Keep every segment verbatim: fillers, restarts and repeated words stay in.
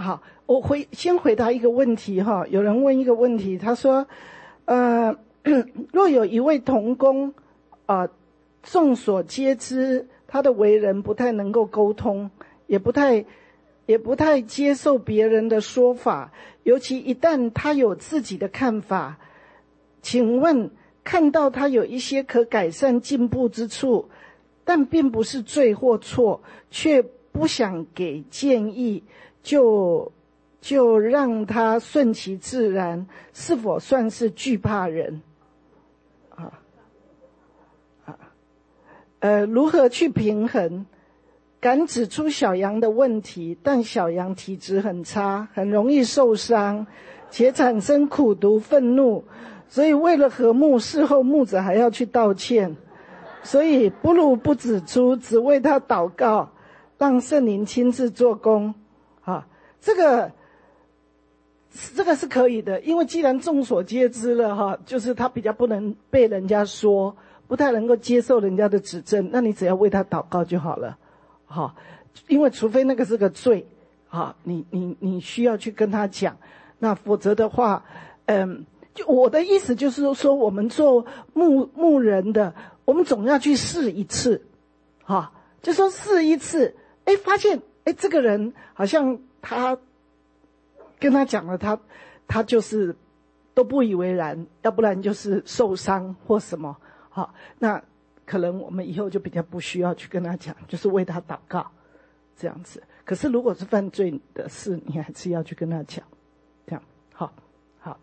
好，我回先回答一个问题哈。有人问一个问题，他说，呃，若有一位同工，啊、呃，众所皆知，他的为人不太能够沟通，也不太也不太接受别人的说法，尤其一旦他有自己的看法，请问看到他有一些可改善进步之处，但并不是对或错，却不想给建议，就就让他顺其自然，是否算是惧怕人？啊啊，呃，如何去平衡？敢指出小羊的问题，但小羊体质很差，很容易受伤，且产生苦毒愤怒，所以为了和睦，事后牧者还要去道歉。所以不如不指出，只为他祷告，让圣灵亲自做工。啊，这个这个是可以的，因为既然众所皆知了哈，就是他比较不能被人家说，不太能够接受人家的指正，那你只要为他祷告就好了。好，因为除非那个是个罪，好，你你你需要去跟他讲，那否则的话，嗯，就我的意思就是说，我们做牧牧人的，我们总要去试一次，哈，就说试一次，哎，发现哎这个人好像他跟他讲了，他他就是都不以为然，要不然就是受伤或什么，好，那可能我们以后就比较不需要去跟他讲，就是为他祷告这样子。可是如果是犯罪的事，你还是要去跟他讲，这样好好。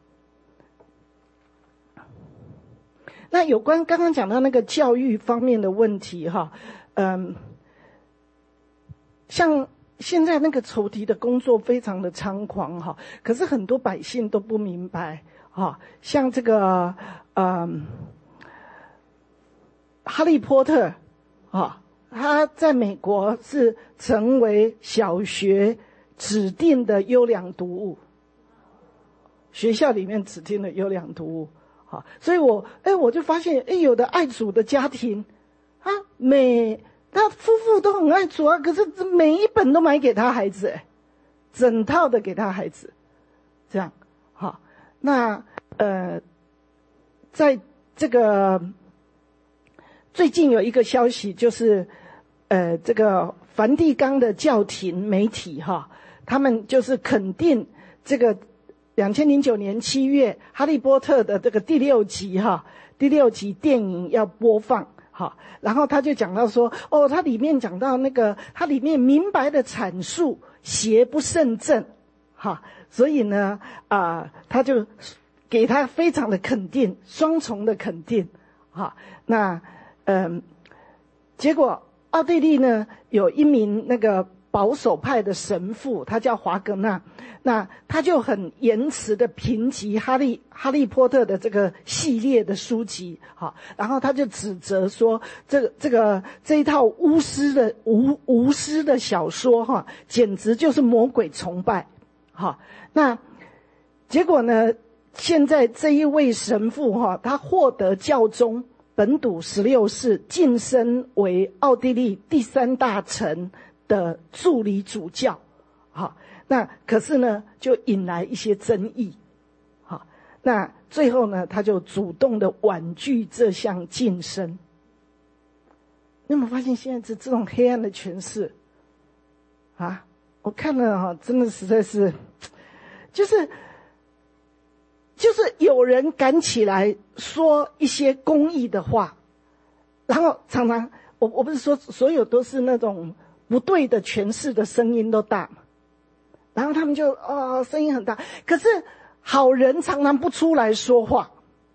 那有关刚刚讲到那个教育方面的问题哈，嗯，像现在那个筹题的工作非常的猖狂哈，可是很多百姓都不明白哈，像这个嗯。哈利波特啊，他在美国是成为小学指定的优良读物，学校里面指定的优良读物。好，所以我哎我就发现哎有的爱主的家庭啊，每他夫妇都很爱主啊，可是每一本都买给他孩子，哎，整套的给他孩子，这样好。那呃，在这个。最近有一个消息，就是呃，这个梵蒂冈的教廷媒体哈，他们就是肯定这个二零零九年七月哈利波特的这个第六集哈，第六集电影要播放哈，然后他就讲到说，哦，他里面讲到那个，他里面明白的阐述邪不胜正哈，所以呢啊、呃，他就给他非常的肯定，双重的肯定哈，那。嗯，结果奥地利呢有一名那个保守派的神父，他叫华格纳，那他就很严词的评级哈利哈利波特的这个系列的书籍，好，然后他就指责说，这个这个这一套巫师的无无师的小说哈，简直就是魔鬼崇拜，好，那结果呢，现在这一位神父哈，他获得教宗本笃十六世晋升为奥地利第三大城的助理主教，好，那可是呢，就引来一些争议，好，那最后呢，他就主动的婉拒这项晋升。你有没有发现现在这这种黑暗的权势啊？我看了哈，真的实在是，就是。就是有人敢起来说一些公义的话，然后常常我我不是说所有都是那种不对的诠释的声音都大嘛，然后他们就哦声音很大，可是好人常常不出来说话。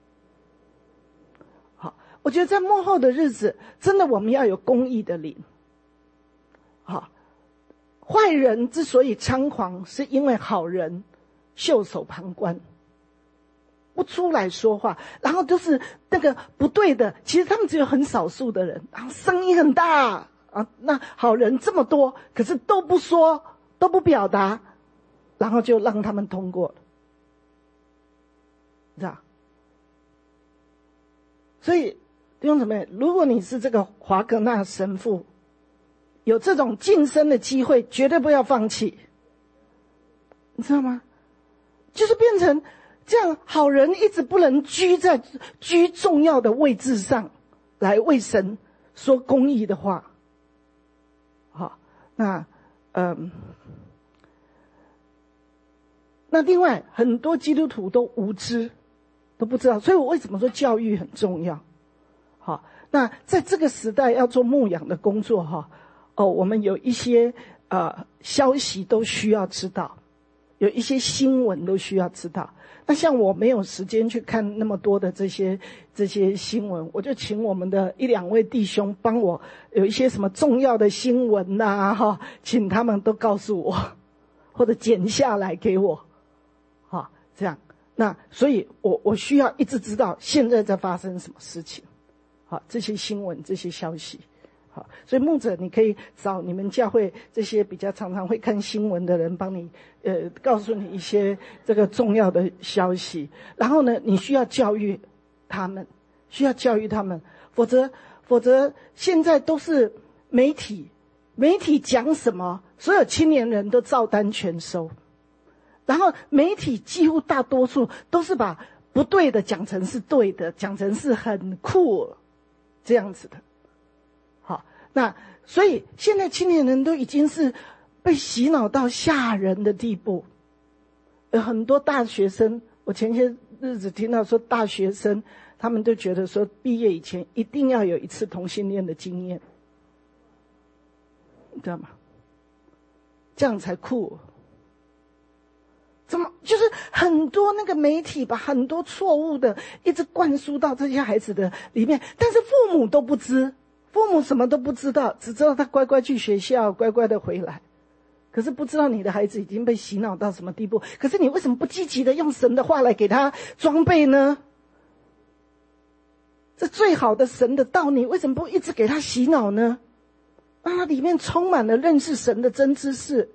好，我觉得在末后的日子，真的我们要有公义的灵。好，坏人之所以猖狂，是因为好人袖手旁观。不出来说话，然后都是那个不对的，其实他们只有很少数的人，然后声音很大啊，那好人这么多，可是都不说，都不表达，然后就让他们通过了，知道？所以弟兄姊妹，如果你是这个华格纳神父，有这种晋升的机会，绝对不要放弃， 你知道吗？就是变成这样，好人一直不能居在居重要的位置上来为神说公义的话。好，那嗯，那另外很多基督徒都无知，都不知道，所以我为什么说教育很重要？好，那在这个时代要做牧养的工作哈，哦，我们有一些呃消息都需要知道，有一些新闻都需要知道。那像我没有时间去看那么多的这些这些新闻，我就请我们的一两位弟兄帮我有一些什么重要的新闻呐，哈，请他们都告诉我，或者剪下来给我，哈，这样。那所以我我需要一直知道现在在发生什么事情，好，这些新闻这些消息。好，所以牧者你可以找你们教会这些比较常常会看新闻的人帮你呃告诉你一些这个重要的消息，然后呢你需要教育他们，需要教育他们，否则否则现在都是媒体媒体讲什么所有青年人都照单全收，然后媒体几乎大多数都是把不对的讲成是对的，讲成是很酷这样子的。那所以现在青年人都已经是被洗脑到吓人的地步，有很多大学生，我前些日子听到说大学生他们都觉得说毕业以前一定要有一次同性恋的经验，你知道吗？这样才酷。怎么就是很多那个媒体把很多错误的一直灌输到这些孩子的里面，但是父母都不知，父母什么都不知道，只知道他乖乖去学校，乖乖的回来，可是不知道你的孩子已经被洗脑到什么地步。可是你为什么不积极的用神的话来给他装备呢？这最好的神的道，你为什么不一直给他洗脑呢？让他里面充满了认识神的真知识。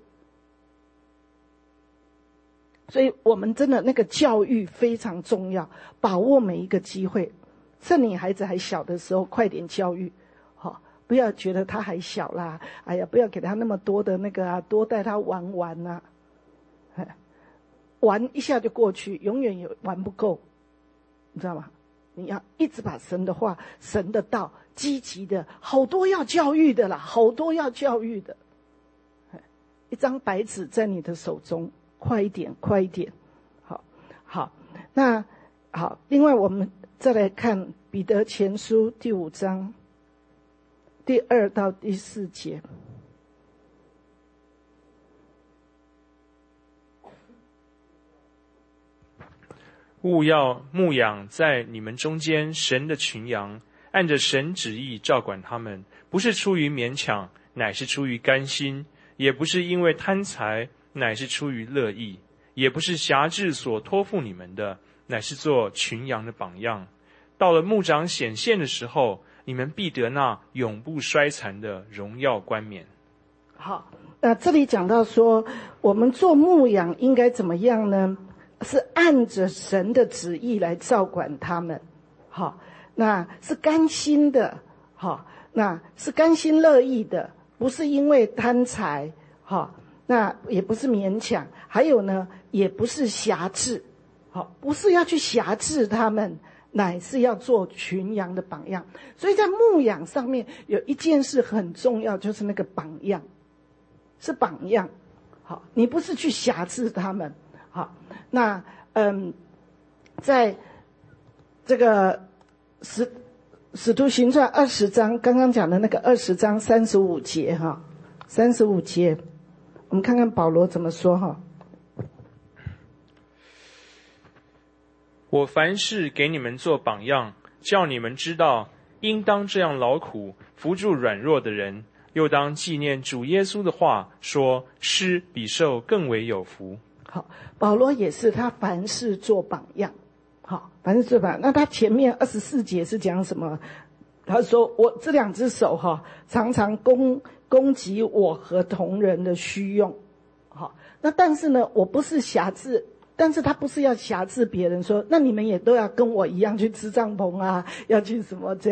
所以我们真的那个教育非常重要，把握每一个机会，趁你孩子还小的时候快点教育。好，不要觉得他还小啦，哎呀，不要给他那么多的那个啊，多带他玩玩啊，玩一下就过去，永远有玩不够，你知道吗？你要一直把神的话、神的道积极的，好多要教育的啦，好多要教育的。一张白纸在你的手中，快一点，快一点。好，好，那好，另外我们再来看彼得前书第五章第二到第四节。 务要牧养在你们中间神的群羊，按着神旨意照管他们，不是出于勉强，乃是出于甘心；也不是因为贪财，乃是出于乐意；也不是辖制所托付你们的，乃是做群羊的榜样。到了牧长显现的时候，你们必得那永不衰残的荣耀冠冕。 好，那这里讲到说，我们做牧养应该怎么样呢？是按着神的旨意来照管他们。好，那是甘心的。好，那是甘心乐意的，不是因为贪财。好，那也不是勉强，还有呢，也不是辖制。好，不是要去辖制他们，乃是要做群羊的榜样。所以在牧养上面有一件事很重要，就是那个榜样，是榜样。好，你不是去辖制他们。好，那嗯，在这个使使徒行传二十章刚刚讲的那个二十章三十五节哈，三十五节，我们看看保罗怎么说哈。 我凡事给你们做榜样，叫你们知道，应当这样劳苦，扶助软弱的人，又当纪念主耶稣的话，说施比受更为有福。 好，保罗也是他凡事做榜样。好，凡事做榜样。那他前面二十四节是讲什么？他说我这两只手哈，常常供供给我和同人的需用。好，那但是呢，我不是辖制，但是他不是要辖制别人说，那你们也都要跟我一样去支帐篷啊，要去什么这样。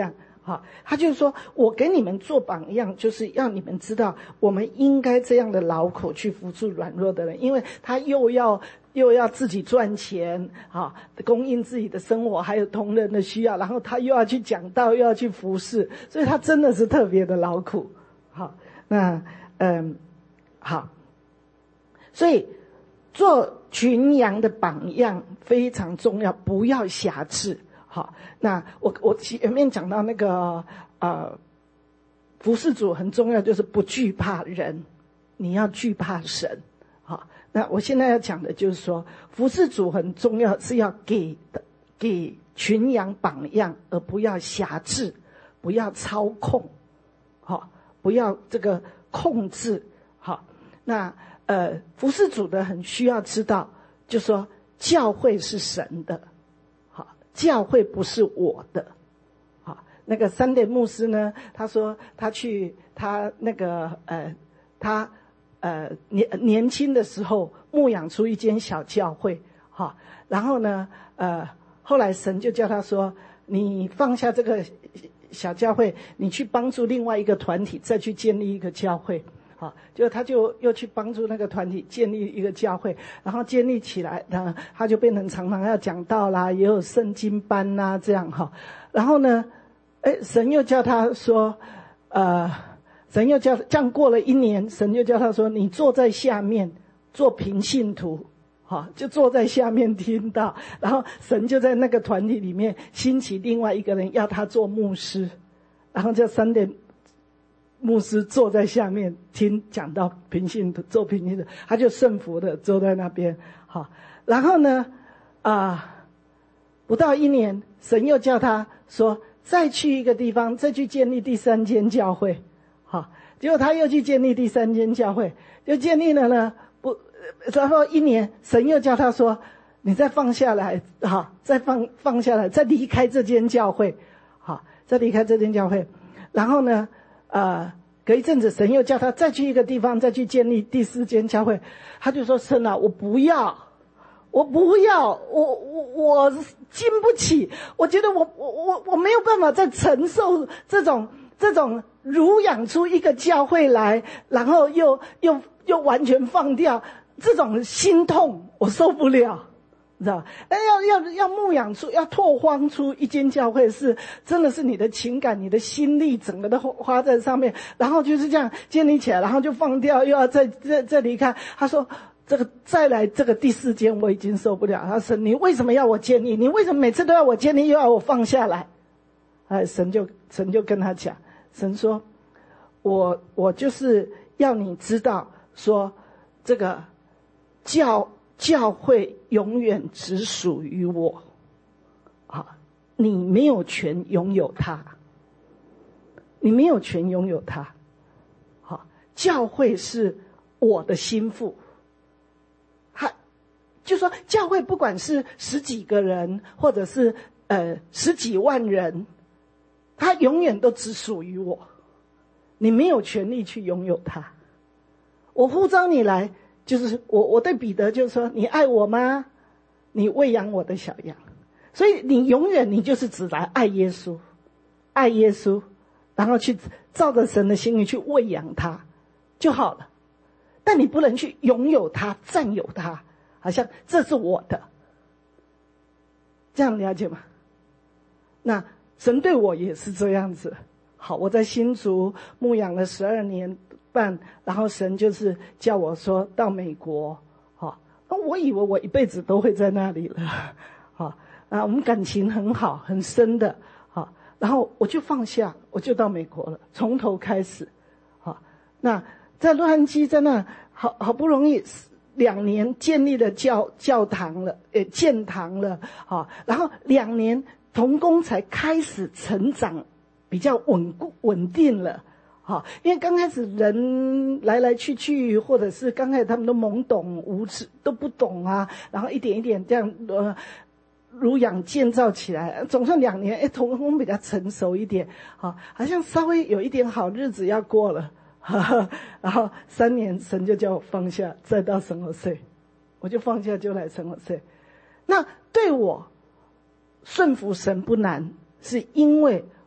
好，他就是说我给你们做榜样，就是要你们知道我们应该这样的劳苦去扶助软弱的人，因为他又要又要自己赚钱，好，供应自己的生活，还有同人的需要，然后他又要去讲道，又要去服侍，所以他真的是特别的劳苦。好，那嗯，好，所以做群羊的榜样非常重要，不要辖制。好，那我我前面讲到那个呃，服事主很重要，就是不惧怕人，你要惧怕神。好，那我现在要讲的就是说，服事主很重要，是要给给群羊榜样，而不要辖制，不要操控，好，不要这个控制。好，那呃，服事主的很需要知道，就说教会是神的。教会不是我的。好，那个三点牧师呢，他说他去他那个呃他呃年年轻的时候牧养出一间小教会。好，然后呢呃后来神就叫他说，你放下这个小教会，你去帮助另外一个团体，再去建立一个教会。好，就他就又去帮助那个团体建立一个教会，然后建立起来呢，他就变成常常要讲道啦，也有圣经班啦，这样哈。然后呢，哎，神又叫他说，呃，神又叫这样过了一年，神就叫他说，你坐在下面做平信徒，好，就坐在下面听到。然后神就在那个团体里面兴起另外一个人，要他做牧师，然后叫三点。牧师坐在下面听讲到平信徒，做平信徒，他就顺服的坐在那边。好，然后呢，啊、呃，不到一年，神又叫他说再去一个地方，再去建立第三间教会。好，结果他又去建立第三间教会，就建立了呢，不，然后一年，神又叫他说，你再放下来，好，再放放下来，再离开这间教会，好，再离开这间教会，然后呢？呃，隔一阵子，神又叫他再去一个地方，再去建立第四间教会。他就说：“神啊，我不要，我不要，我我我经不起。我觉得我我我我没有办法再承受这种这种乳养出一个教会来，然后又又又完全放掉这种心痛，我受不了。”你知道，但要要要牧养出，要拓荒出一间教会是，真的是你的情感、你的心力，整个都花在上面，然后就是这样建立起来，然后就放掉，又要再再再离开。他说：“这个再来这个第四间，我已经受不了。”他说：“你为什么要我建立？你为什么每次都要我建立，又要我放下来？”哎，神就神就跟他讲，神说：“我我就是要你知道，说这个教。”教会永远只属于我，啊，你没有权拥有它，你没有权拥有它，好，教会是我的心腹，还就说教会不管是十几个人，或者是呃十几万人，它永远都只属于我，你没有权利去拥有它，我呼召你来。就是我，我对彼得就是说，你爱我吗？你喂养我的小羊，所以你永远你就是只来爱耶稣，爱耶稣，然后去照着神的心意去喂养他就好了。但你不能去拥有它、占有它，好像这是我的，这样了解吗？那神对我也是这样子。好，我在新竹牧养了十二年。然后神就是叫我说到美国，好，那我以为我一辈子都会在那里了，好，啊，我们感情很好，很深的，好，然后我就放下，我就到美国了，从头开始，好，那在洛杉矶在那好好不容易两年建立了教教堂了，呃，建堂了，好，然后两年同工才开始成长，比较稳固稳定了。好，因为刚开始人来来去去，或者是刚开始他们都懵懂无知，都不懂啊，然后一点一点这样呃乳养建造起来，总算两年，哎，同工比较成熟一点，好，好像稍微有一点好日子要过了，哈哈，然后三年神就叫我放下，再到圣何塞，我就放下就来圣何塞。那对我顺服神不难，是因为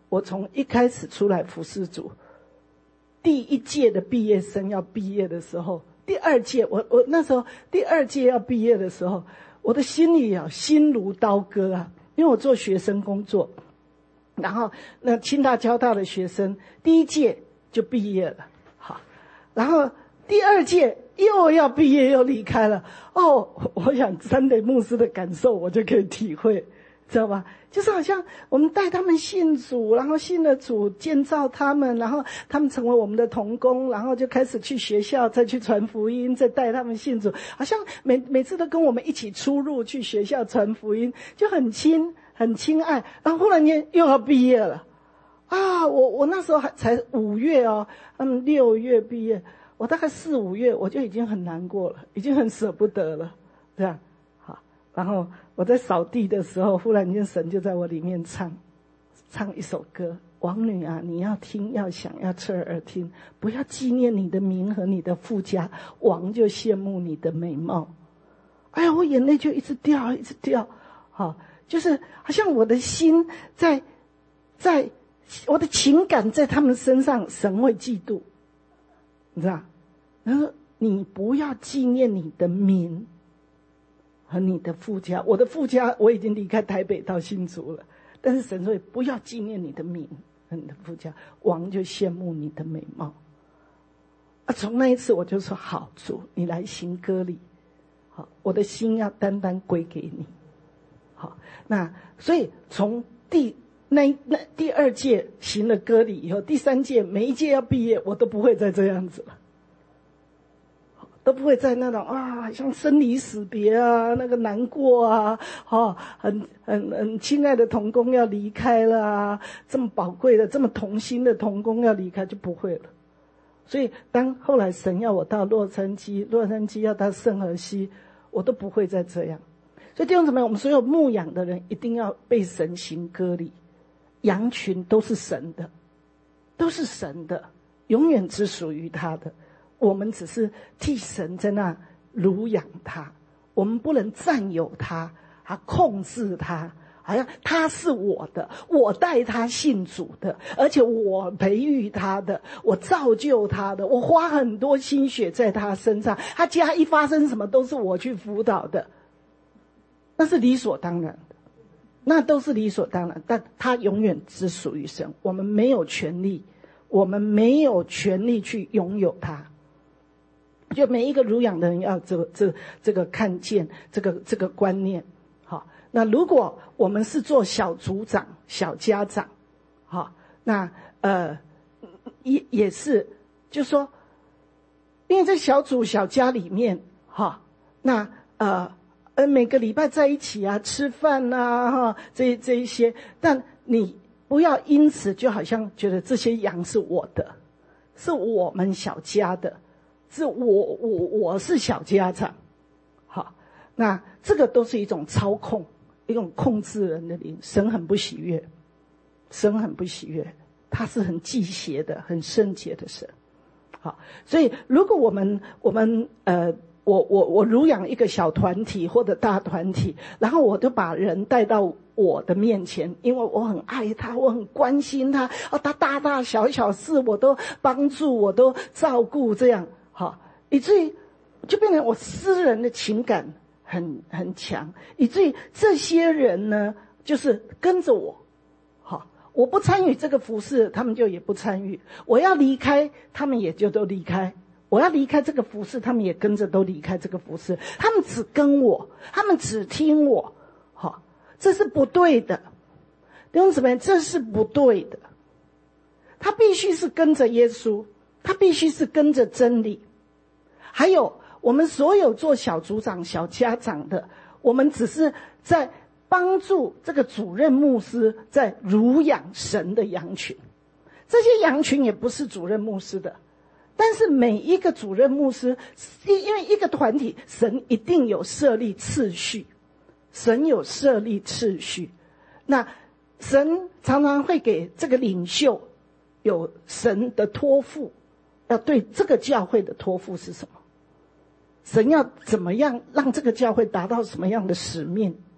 我从一开始出来服侍主，第一届的毕业生要毕业的时候，第二届我我那时候第二届要毕业的时候，我的心里啊心如刀割啊，因为我做学生工作，然后那清大交大的学生第一届就毕业了，好，然后第二届又要毕业又离开了。哦，我想三雷牧师的感受我就可以体会，知道吧？就是好像我们带他们信主，然后信了主，建造他们，然后他们成为我们的同工，然后就开始去学校，再去传福音，再带他们信主，好像每每次都跟我们一起出入去学校传福音，就很亲很亲爱。然后忽然间又要毕业了啊！我我那时候还才五月哦，他们六月毕业，我大概四五月我就已经很难过了，已经很舍不得了，这样好。然后我在扫地的时候，忽然间神就在我里面唱唱一首歌，王女啊，你要听，要想，要侧耳听，不要纪念你的名和你的富家，王就羡慕你的美貌。哎呀，我眼泪就一直掉一直掉，好，就是好像我的心在在我的情感在他们身上，神会嫉妒，你知道？然后你不要纪念你的名和你的富家，我的富家我已经离开台北到新竹了，但是神说不要纪念你的名和你的富家，王就羡慕你的美貌。啊，从那一次我就说好，主你来行割礼，好，我的心要单单归给你。好，那所以从第那那第二届行了割礼以后，第三届每一届要毕业，我都不会再这样子了。都不会在那种啊，像生离死别啊，那个难过啊，哦，很很很亲爱的同工要离开了啊，这么宝贵的、这么同心的同工要离开，就不会了。所以，当后来神要我到洛杉矶，洛杉矶要到圣荷西，我都不会再这样。所以弟兄姊妹，我们所有牧养的人一定要被神行割礼，羊群都是神的，都是神的，永远只属于他的。我们只是替神在那乳养他，我们不能占有他，还控制他，好像他是我的，我带他信主的，而且我培育他的，我造就他的，我花很多心血在他身上，他家一发生什么都是我去辅导的，那是理所当然的，那都是理所当然，但他永远只属于神，我们没有权利，我们没有权利去拥有他。就每一个乳养的人要这个这这个看见这个这个观念，好。那如果我们是做小组长、小家长，好，那呃也也是，就说，因为在小组小家里面，哈，那呃呃每个礼拜在一起啊，吃饭啊，哈，这这一些，但你不要因此就好像觉得这些羊是我的，是我们小家的。是我我我是小家长，好，那这个都是一种操控，一种控制人的灵，神很不喜悦，神很不喜悦，他是很忌邪的，很圣洁的神，好，所以如果我们我们呃，我我我乳养一个小团体或者大团体，然后我就把人带到我的面前，因为我很爱他，我很关心他，哦，他大大小小事我都帮助，我都照顾，这样。好，以至于就变成我私人的情感很很强，以至于这些人呢，就是跟着我。好，我不参与这个服事，他们就也不参与；我要离开，他们也就都离开；我要离开这个服事，他们也跟着都离开这个服事。他们只跟我，他们只听我。好，这是不对的，弟兄姊妹，这是不对的。他必须是跟着耶稣，他必须是跟着真理。还有我们所有做小组长、小家长的，我们只是在帮助这个主任牧师在乳养神的羊群。这些羊群也不是主任牧师的，但是每一个主任牧师，因为一个团体，神一定有设立次序，神有设立次序。那神常常会给这个领袖有神的托付，要对这个教会的托付是什么？神要怎么样让这个教会达到什么样的使命？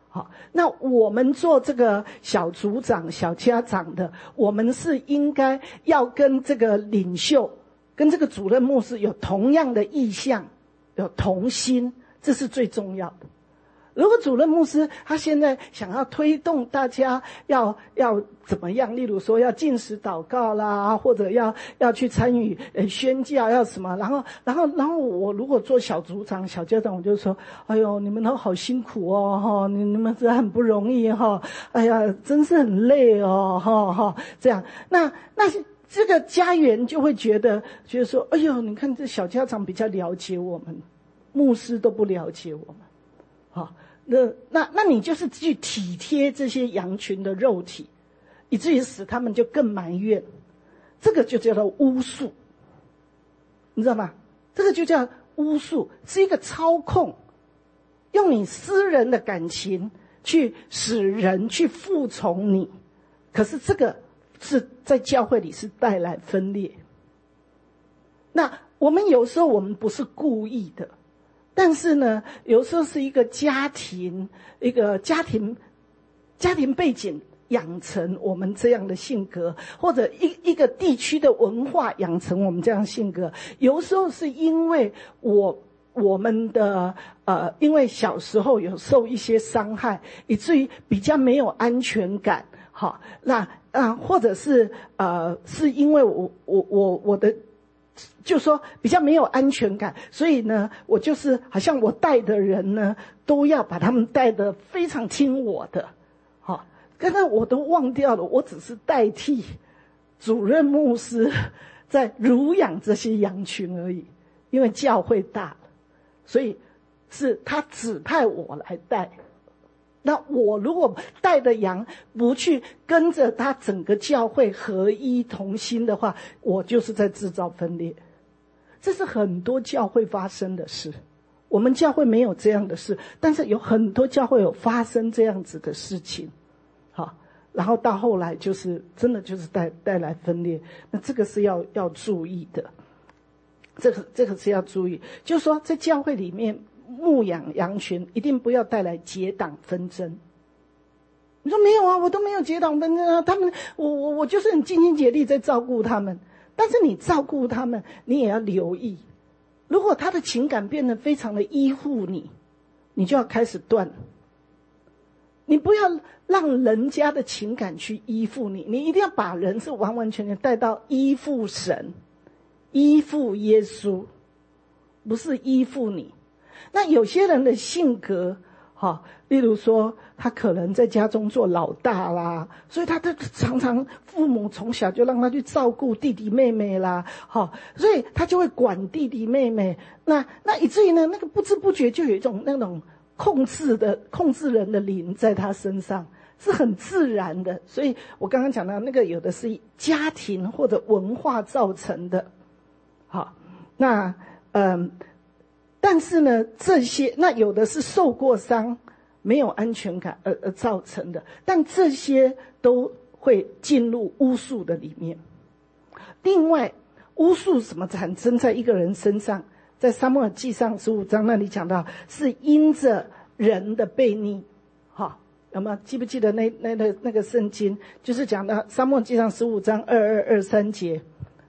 好，那我们做这个小组长、小家长的，我们是应该要跟这个领袖、跟这个主任牧师有同样的意向，有同心，这是最重要的。如果主任牧师他现在想要推动大家要要怎么样，例如说要禁食祷告啦，或者要要去参与呃宣教，要什么，然后然后然后我如果做小组长、小家长，我就说，哎呦，你们都好辛苦哦，哈，你你们真的很不容易哈，哎呀，真是很累哦，哈哈，这样，那那这个家园就会觉得觉得说，哎呦，你看这小家长比较了解我们，牧师都不了解我们，好。那那那你就是去体贴这些羊群的肉体，以至于使他们就更埋怨，这个就叫做巫术，你知道吗？这个就叫巫术，是一个操控，用你私人的感情去使人去服从你，可是这个是在教会里是带来分裂。那我们有时候我们不是故意的。但是呢，有时候是一个家庭，一个家庭，家庭背景养成我们这样的性格，或者一一个地区的文化养成我们这样的性格。有时候是因为我我们的呃，因为小时候有受一些伤害，以至于比较没有安全感。好，那啊，或者是呃，是因为我我我我的。就说比较没有安全感，所以呢，我就是好像我带的人呢，都要把他们带得非常听我的，好，刚才我都忘掉了，我只是代替主任牧师在乳养这些羊群而已，因为教会大了，所以是他指派我来带。那我如果带的羊不去跟着他整个教会合一同心的话，我就是在制造分裂。这是很多教会发生的事，我们教会没有这样的事，但是有很多教会有发生这样子的事情。好，然后到后来就是真的就是带带来分裂，那这个是要要注意的，这个这个是要注意，就是说在教会里面牧养羊群一定不要带来结党纷争。你说没有啊，我都没有结党纷争啊，他们我我我就是很尽心竭力在照顾他们。但是你照顾他们，你也要留意，如果他的情感变得非常的依附你，你就要开始断。你不要让人家的情感去依附你，你一定要把人是完完全全带到依附神，依附耶稣，不是依附你。那有些人的性格，哈，例如说他可能在家中做老大啦，所以他他常常父母从小就让他去照顾弟弟妹妹啦，哈，所以他就会管弟弟妹妹。那那以至于呢，那个不知不觉就有一种那种控制的控制人的灵在他身上，是很自然的。所以我刚刚讲到那个有的是家庭或者文化造成的，好，那嗯。但是呢，这些那有的是受过伤、没有安全感而而造成的，但这些都会进入巫术的里面。另外，巫术什么产生在一个人身上？在撒母耳记上十五章那里讲到，是因着人的悖逆。好，有没有记不记得那那那那个圣经？就是讲到撒母耳记上十五章二二二三节。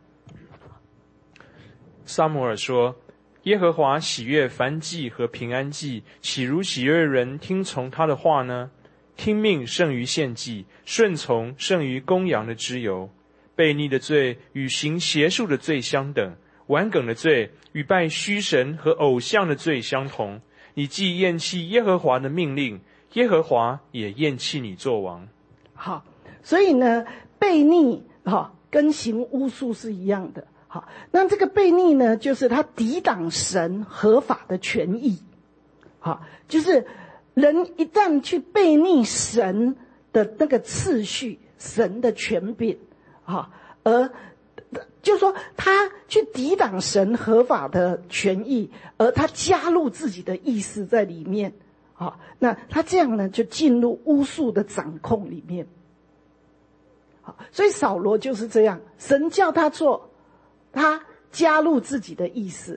撒母耳说，耶和华喜悦燔祭和平安祭，岂如喜悦人听从他的话呢？听命胜于献祭，顺从胜于公羊的脂油。悖逆的罪与行邪术的罪相等，顽梗的罪与拜虚神和偶像的罪相同。你既厌弃耶和华的命令，耶和华也厌弃你做王。 好，所以呢，悖逆哈跟行巫术是一样的。好，那这个悖逆呢，就是他抵挡神合法的权益。好，就是人一旦去悖逆神的那个次序、神的权柄，好，而就是说他去抵挡神合法的权益，而他加入自己的意思在里面。好，那他这样呢，就进入巫术的掌控里面。好，所以扫罗就是这样，神叫他做。他加入自己的意思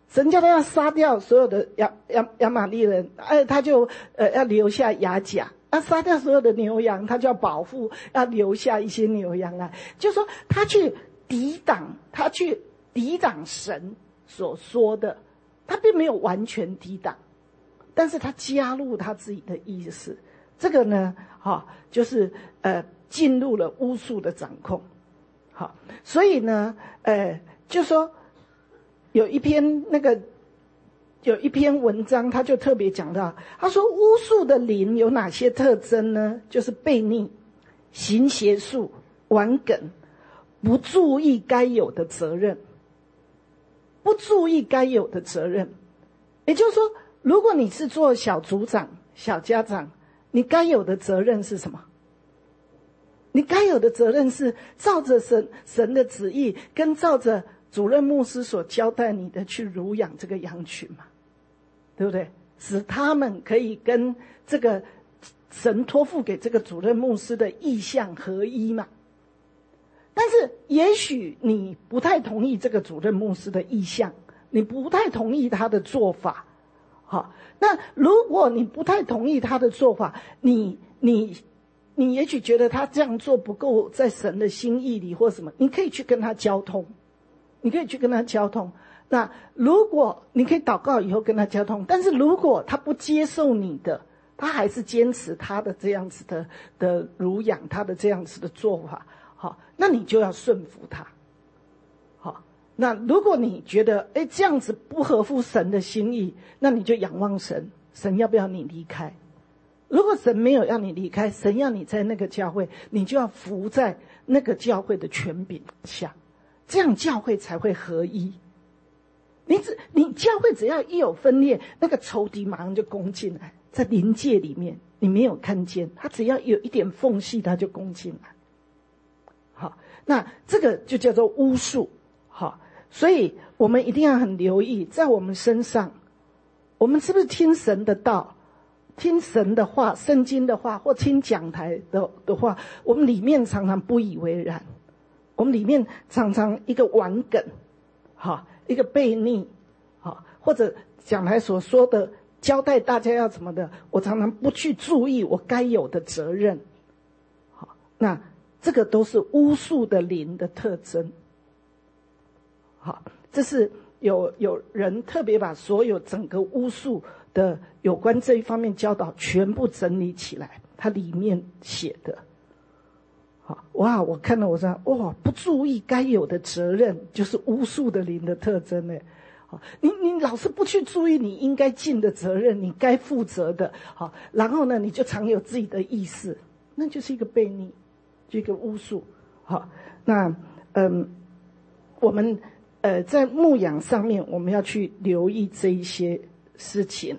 神叫他要杀掉所有的亚亚亚玛利人，哎，他就呃要留下亚甲。那杀掉所有的牛羊，他就要保护，要留下一些牛羊来。就是说，他去抵挡，他去抵挡神所说的，他并没有完全抵挡，但是他加入他自己的意思。这个呢，哈、哦，就是呃进入了巫术的掌控。好，所以呢，呃，就说有一篇那个。有一篇文章，他就特别讲到，他说巫术的灵有哪些特征呢？就是悖逆、行邪术、顽梗、不注意该有的责任，不注意该有的责任。也就是说，如果你是做小组长、小家长，你该有的责任是什么？你该有的责任是照着神神的旨意，跟照着主任牧师所交代你的去乳养这个羊群嘛，对不对？使他们可以跟这个神托付给这个主任牧师的意向合一嘛。但是也许你不太同意这个主任牧师的意向，你不太同意他的做法。好，那如果你不太同意他的做法，你你你也许觉得他这样做不够在神的心意里或什么，你可以去跟他交通。你可以去跟他交通。那如果你可以祷告以后跟他交通，但是如果他不接受你的，他还是坚持他的这样子的的乳养，他的这样子的做法，好，那你就要顺服他。好，那如果你觉得哎这样子不合乎神的心意，那你就仰望神，神要不要你离开？如果神没有要你离开，神要你在那个教会，你就要服在那个教会的权柄下。这样教会才会合一。你只你教会只要一有分裂，那个仇敌马上就攻进来，在灵界里面你没有看见，他只要有一点缝隙，他就攻进来。好，那这个就叫做巫术。好，所以我们一定要很留意，在我们身上，我们是不是听神的道，听神的话，圣经的话，或听讲台的的话，我们里面常常不以为然。我们里面常常一个顽梗，哈，一个悖逆，哈，或者讲台所说的交代大家要怎么的，我常常不去注意我该有的责任，好，那这个都是巫术的灵的特征，好，这是有有人特别把所有整个巫术的有关这一方面教导全部整理起来，它里面写的。哇！我看了，我说哇，不注意该有的责任，就是巫术的灵的特征呢。好，你你老是不去注意你应该尽的责任，你该负责的，好，然后呢，你就常有自己的意识，那就是一个悖逆，就一个巫术。好，那嗯，我们呃在牧养上面，我们要去留意这一些事情。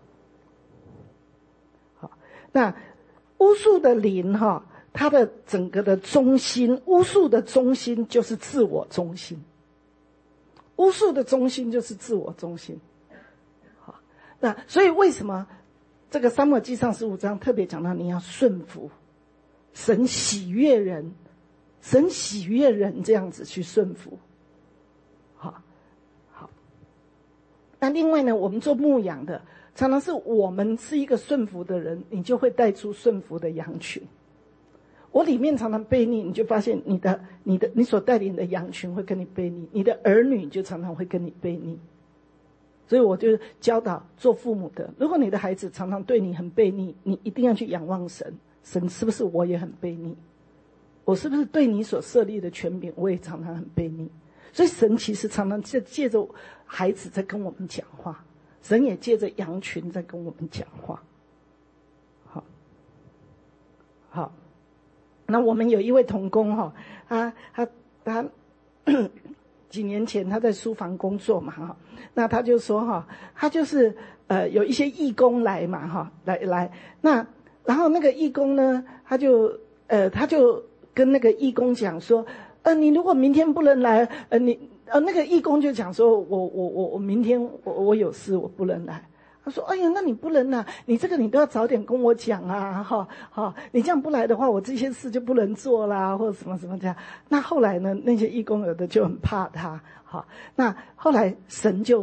好，那巫术的灵哈。它的整个的中心，巫术的中心就是自我中心。巫术的中心就是自我中心。好，那所以为什么这个撒母耳记上十五章特别讲到你要顺服，神喜悦人，神喜悦人这样子去顺服。好，好。那另外呢，我们做牧养的，常常是我们是一个顺服的人，你就会带出顺服的羊群。我里面常常悖逆，你就发现你的、你的、你所带领的羊群会跟你悖逆，你的儿女就常常会跟你悖逆。所以我就教导做父母的，如果你的孩子常常对你很悖逆，你一定要去仰望神，神是不是我也很悖逆？我是不是对你所设立的权柄，我也常常很悖逆？所以神其实常常借借着孩子在跟我们讲话，神也借着羊群在跟我们讲话。好，好。那我们有一位同工哈，他他他几年前他在书房工作嘛哈，那他就说哈，他就是呃有一些义工来嘛哈，来来，那然后那个义工呢，他就呃他就跟那个义工讲说，呃你如果明天不能来，呃你呃那个义工就讲说，我我我我明天我我有事我不能来。他说：“哎呀，那你不能啊！你这个你都要早点跟我讲啊，哈，哈，你这样不来的话，我这些事就不能做啦，或者什么什么这样。”那后来呢，那些义工有的就很怕他，好，那后来神就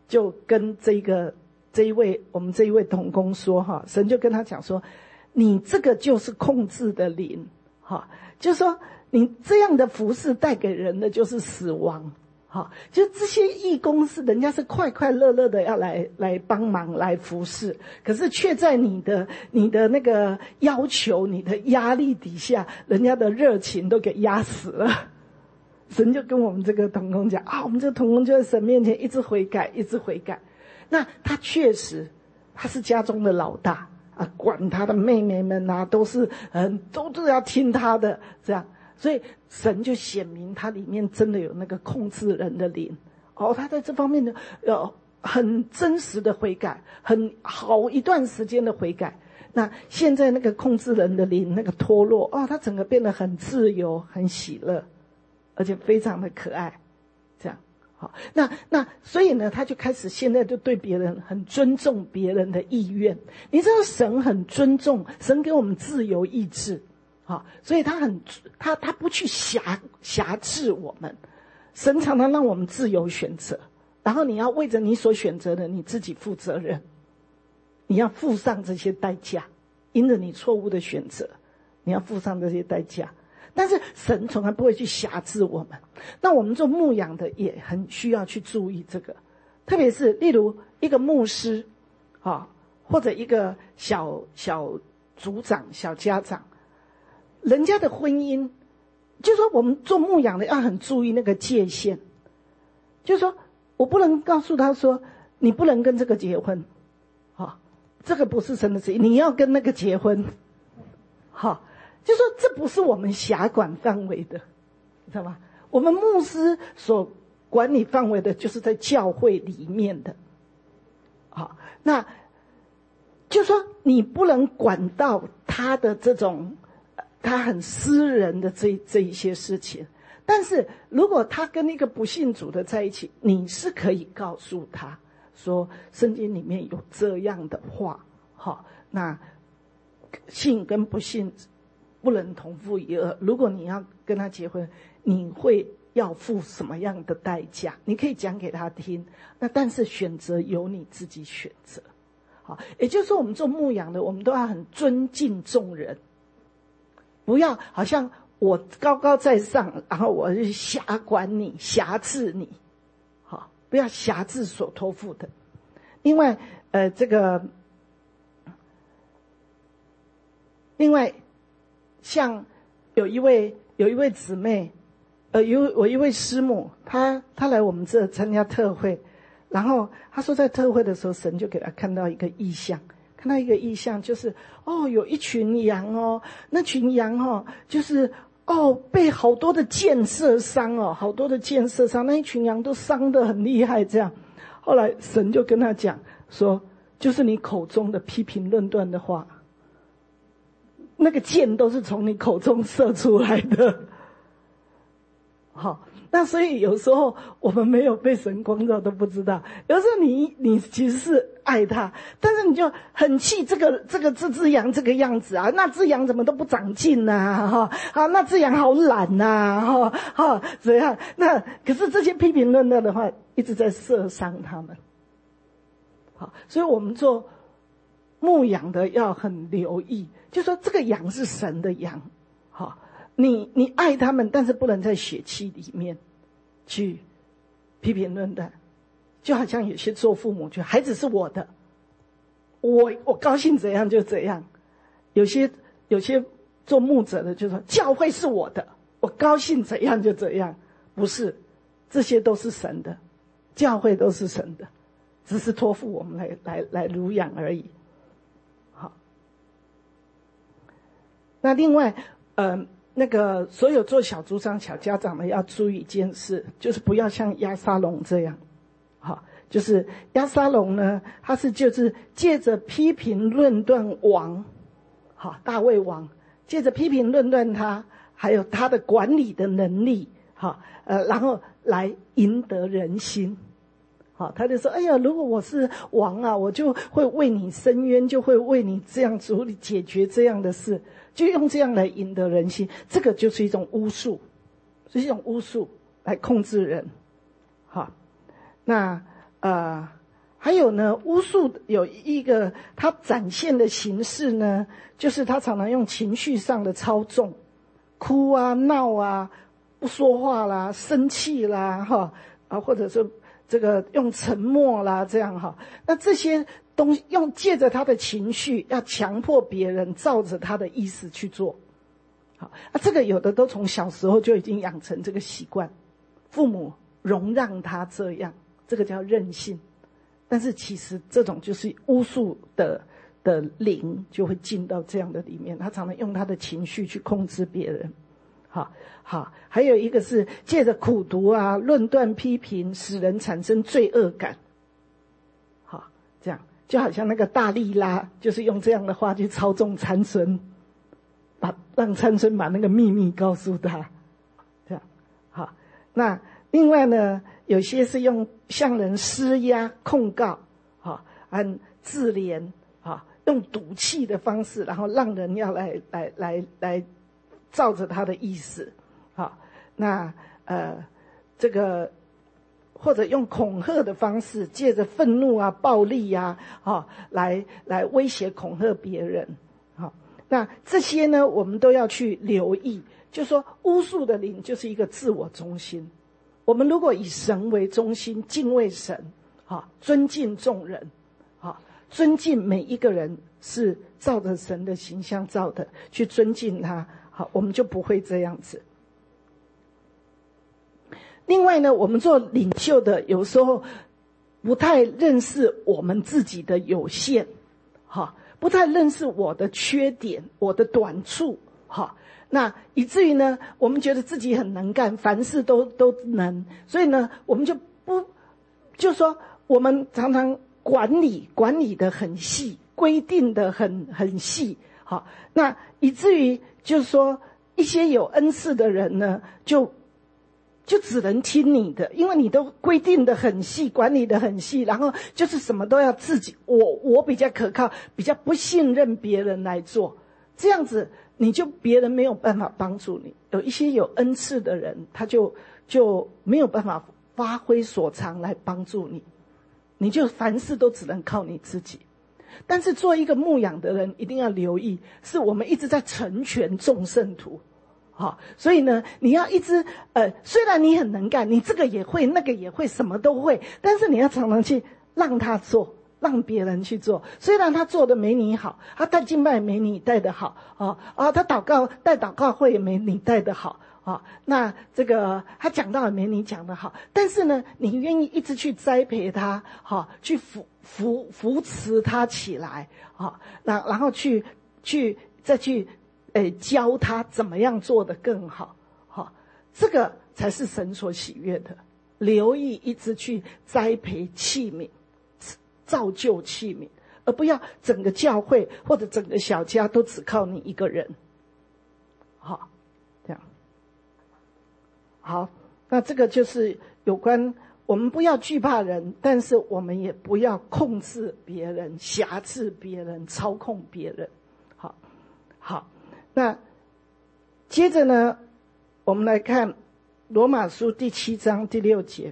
就跟这个这一位我们这一位同工说哈，神就跟他讲说，你这个就是控制的灵哈，就是说你这样的服事带给人的就是死亡。好，就这些义工是人家是快快乐乐的要来来帮忙来服侍，可是却在你的你的那个要求、你的压力底下，人家的热情都给压死了。神就跟我们这个同工讲啊，我们这个同工就在神面前一直悔改，一直悔改。那他确实他是家中的老大啊，管他的妹妹们啊，都是嗯都都要听他的这样。所以神就显明他里面真的有那个控制人的灵哦，他在这方面呢有很真实的悔改，很好一段时间的悔改。那现在那个控制人的灵那个脱落哦，他整个变得很自由，很喜乐，而且非常的可爱，这样好。那那所以呢，他就开始现在就对别人很尊重别人的意愿。你知道神很尊重，神给我们自由意志。好，所以他很他他不去辖辖制我们，神常常让我们自由选择，然后你要为着你所选择的你自己负责任，你要付上这些代价，因着你错误的选择，你要付上这些代价。但是神从来不会去辖制我们，那我们做牧养的也很需要去注意这个，特别是例如一个牧师，啊，或者一个小小组长、小家长。人家的婚姻，就是说我们做牧养的要很注意那个界限，就是说我不能告诉他说你不能跟这个结婚，好，这个不是神的旨意，你要跟那个结婚，好，就是说这不是我们辖管范围的，知道吗？我们牧师所管理范围的就是在教会里面的，好，那就是说你不能管到他的这种他很私人的这这一些事情，但是如果他跟一个不信主的在一起，你是可以告诉他说圣经里面有这样的话，好，那信跟不信不能同父异母，如果你要跟他结婚，你会要付什么样的代价，你可以讲给他听，那但是选择由你自己选择。好，也就是说我们做牧养的，我们都要很尊敬众人，不要好像我高高在上，然后我是辖管你、辖制你，好，不要辖制所托付的。另外，呃，这个，另外，像有一位有一位姊妹，呃，有我一位师母，她她来我们这参加特会，然后她说在特会的时候，神就给她看到一个异象。看到一个异象，就是哦，有一群羊哦，那群羊哦，就是哦被好多的箭射伤哦，好多的箭射伤，那一群羊都伤得很厉害。这样，后来神就跟他讲说，就是你口中的批评论断的话，那个箭都是从你口中射出来的。好。那所以有时候我们没有被神光照都不知道，有时候你你其实是爱他，但是你就很气这个这个这只羊这个样子啊，那只羊怎么都不长进呐，哈，啊那只羊好懒呐，哈哈怎样？那可是这些批评论断的话一直在射伤他们。好，所以我们做牧养的要很留意，就说这个羊是神的羊，好。你你爱他们，但是不能在血气里面去批评论断，就好像有些做父母觉得孩子是我的，我我高兴怎样就怎样，有些有些做牧者的就说教会是我的，我高兴怎样就怎样，不是，这些都是神的，教会都是神的，只是托付我们来来来乳养而已。好，那另外呃。那个所有做小组长、小家长的要注意一件事，就是不要像押沙龙这样，好，就是押沙龙呢，他是就是借着批评论断王，好，大卫王，借着批评论断他，还有他的管理的能力，好，呃，然后来赢得人心。好，他就说：“哎呀，如果我是王啊，我就会为你伸冤，就会为你这样处理解决这样的事，就用这样来赢得人心。这个就是一种巫术，是一种巫术来控制人。好，那呃， 还有呢，巫术有一个它展现的形式呢，就是它常常用情绪上的操纵，哭啊、闹啊、不说话啦、生气啦，哈啊，或者是这个用沉默啦，这样哈。那这些东西用借着他的情绪，要强迫别人照着他的意思去做。好，啊，这个有的都从小时候就已经养成这个习惯，父母容让他这样，这个叫任性。但是其实这种就是巫术的的灵就会进到这样的里面，他常常用他的情绪去控制别人。好，好，还有一个是借着苦毒啊、论断、批评，使人产生罪恶感。好，这样就好像那个大利拉，就是用这样的话去操纵参孙，把让参孙把那个秘密告诉他。这样，好，那另外呢，有些是用向人施压、控告，好，按自怜，好，用赌气的方式，然后让人要来来来来照着他的意思，好，那呃这个或者用恐吓的方式，借着愤怒啊、暴力啊，好，来来威胁恐吓别人，好，那这些呢，我们都要去留意。就说巫术的灵就是一个自我中心。我们如果以神为中心，敬畏神，好，尊敬众人，好，尊敬每一个人是照着神的形象造的，去尊敬他，好，我们就不会这样子。另外呢，我们做领袖的有时候不太认识我们自己的有限，好，不太认识我的缺点、我的短处，好。那以至于呢，我们觉得自己很能干，凡事都都能，所以呢，我们就不就说我们常常管理管理的很细，规定的很很细，好，那以至于就是说一些有恩赐的人呢，就就只能听你的，因为你都规定的很细，管理的很细，然后就是什么都要自己，我我比较可靠，比较不信任别人来做，这样子。你就别人没有办法帮助你，有一些有恩赐的人，他就就没有办法发挥所长来帮助你，你就凡事都只能靠你自己。但是做一个牧养的人，一定要留意，是我们一直在成全众圣徒，好，所以呢，你要一直呃，虽然你很能干，你这个也会，那个也会，什么都会，但是你要常常去让他做。让别人去做，虽然他做的没你好，他带敬拜没你带的好，啊啊，他祷告带祷告会也没你带的好，啊，那这个他讲道也没你讲的好，但是呢，你愿意一直去栽培他，好，去扶扶扶持他起来，好，然然后去去再去，诶教他怎么样做得更好，好，这个才是神所喜悦的。留意一直去栽培器皿。造就器皿，而不要整个教会或者整个小家都只靠你一个人。好，这样。好，那这个就是有关我们不要惧怕人，但是我们也不要控制别人、辖制别人、操控别人。好，好，那接着呢，我们来看罗马书第七章第六节。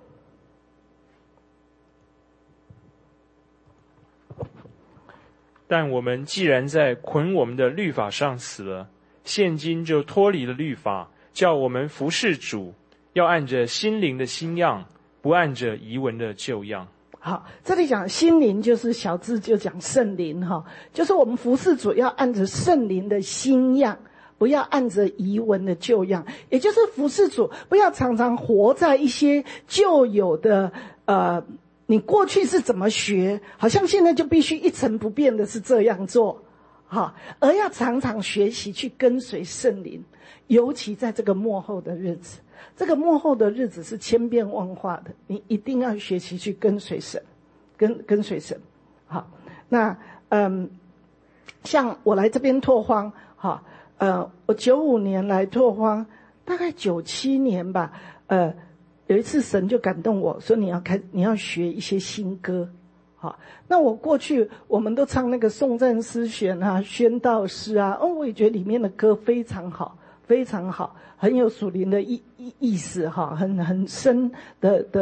但我们既然在捆我们的律法上死了，现今就脱离了律法，叫我们服事主，要按着心灵的新样，不按着遗文的旧样。 好，这里讲心灵就是小字就讲圣灵哈，就是我们服事主要按着圣灵的新样，不要按着遗文的旧样，也就是服事主不要常常活在一些旧有的呃。你过去是怎么学，好像现在就必须一成不变的是这样做，好，而要常常学习去跟随圣灵，尤其在这个末后的日子，这个末后的日子是千变万化的，你一定要学习去跟随神，跟跟随神。好，那嗯，像我来这边拓荒，好，呃，我九五年来拓荒，大概九七年吧，呃。有一次神就感动我说你要开你要学一些新歌，好，那我过去我们都唱那个颂赞诗选啊、宣道诗啊，哦，我也觉得里面的歌非常好，非常好，很有属灵的意意意思哈，很很深的的